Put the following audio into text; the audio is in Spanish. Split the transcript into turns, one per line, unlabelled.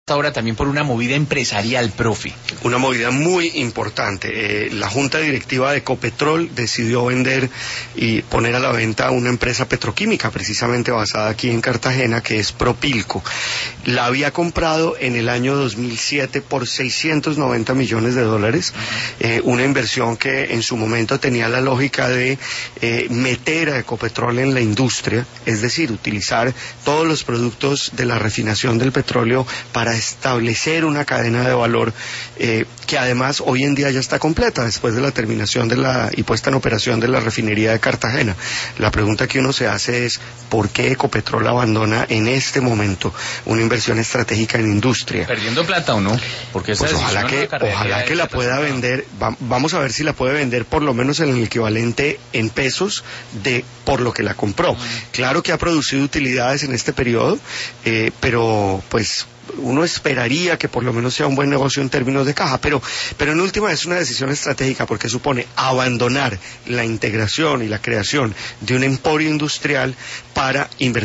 ahora también por una movida empresarial, profe.
Una movida muy importante. La junta directiva de Ecopetrol decidió vender y poner a la venta una empresa petroquímica, precisamente basada aquí en Cartagena, que es Propilco. La había comprado en el año 2007 por $690 millones, una inversión que en su momento tenía la lógica de meter a Ecopetrol en la industria, es decir, utilizar todos los productos de la refinación del petróleo para establecer una cadena de valor que además hoy en día ya está completa después de la terminación y puesta en operación de la refinería de Cartagena. La pregunta que uno se hace es ¿por qué Ecopetrol abandona en este momento una inversión estratégica en industria?
¿Perdiendo plata o no? Porque esa
pues ojalá que la pueda vender. Vamos a ver si la puede vender por lo menos en el equivalente en pesos por lo que la compró. Claro que ha producido utilidades en este periodo, pero pues uno esperaría que por lo menos sea un buen negocio en términos de caja, pero en última es una decisión estratégica porque supone abandonar la integración y la creación de un emporio industrial para invertir